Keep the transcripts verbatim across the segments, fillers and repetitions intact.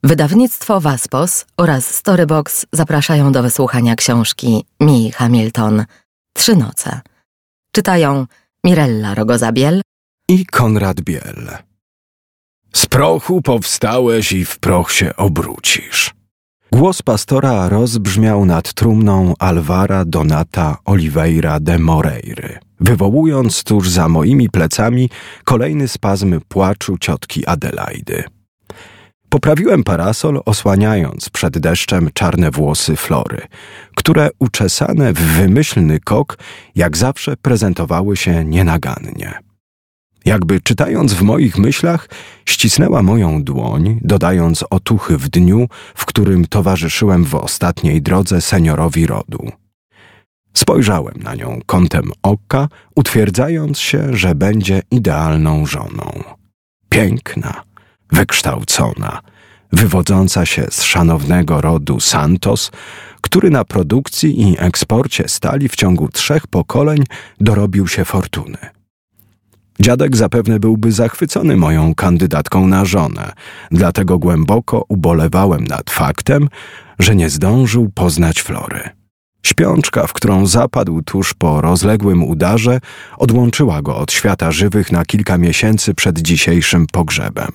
Wydawnictwo Waspos oraz Storybox zapraszają do wysłuchania książki Mii Hamilton Trzy noce. Czytają Mirella Rogoza-Biel i Konrad Biel. Z prochu powstałeś i w proch się obrócisz. Głos pastora rozbrzmiał nad trumną Alvara Donata Oliveira de Moreiry, wywołując tuż za moimi plecami kolejny spazm płaczu ciotki Adelaidy. Poprawiłem parasol, osłaniając przed deszczem czarne włosy Flory, które uczesane w wymyślny kok, jak zawsze prezentowały się nienagannie. Jakby czytając w moich myślach, ścisnęła moją dłoń, dodając otuchy w dniu, w którym towarzyszyłem w ostatniej drodze seniorowi rodu. Spojrzałem na nią kątem oka, utwierdzając się, że będzie idealną żoną. Piękna, wykształcona, wywodząca się z szanownego rodu Santos, który na produkcji i eksporcie stali w ciągu trzech pokoleń dorobił się fortuny. Dziadek zapewne byłby zachwycony moją kandydatką na żonę, dlatego głęboko ubolewałem nad faktem, że nie zdążył poznać Flory. Śpiączka, w którą zapadł tuż po rozległym udarze, odłączyła go od świata żywych na kilka miesięcy przed dzisiejszym pogrzebem.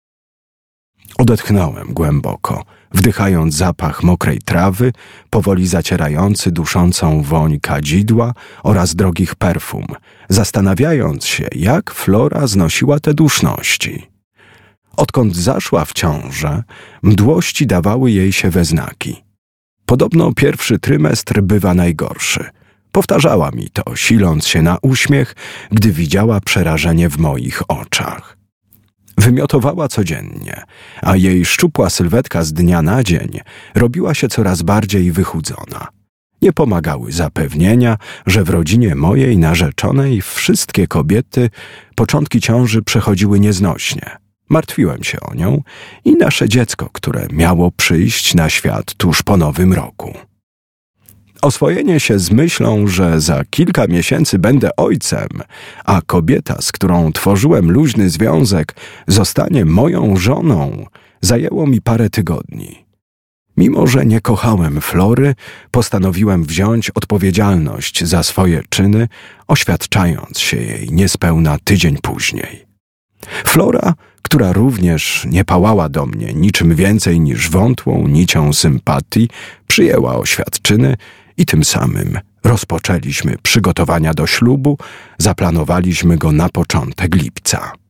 Odetchnąłem głęboko, wdychając zapach mokrej trawy, powoli zacierający duszącą woń kadzidła oraz drogich perfum, zastanawiając się, jak Flora znosiła te duszności. Odkąd zaszła w ciążę, mdłości dawały jej się we znaki. Podobno pierwszy trymestr bywa najgorszy. Powtarzała mi to, siląc się na uśmiech, gdy widziała przerażenie w moich oczach. Wymiotowała codziennie, a jej szczupła sylwetka z dnia na dzień robiła się coraz bardziej wychudzona. Nie pomagały zapewnienia, że w rodzinie mojej narzeczonej wszystkie kobiety początki ciąży przechodziły nieznośnie. Martwiłem się o nią i nasze dziecko, które miało przyjść na świat tuż po nowym roku. Oswojenie się z myślą, że za kilka miesięcy będę ojcem, a kobieta, z którą tworzyłem luźny związek, zostanie moją żoną, zajęło mi parę tygodni. Mimo że nie kochałem Flory, postanowiłem wziąć odpowiedzialność za swoje czyny, oświadczając się jej niespełna tydzień później. Flora, która również nie pałała do mnie niczym więcej niż wątłą nicią sympatii, przyjęła oświadczyny i tym samym rozpoczęliśmy przygotowania do ślubu, zaplanowaliśmy go na początek lipca.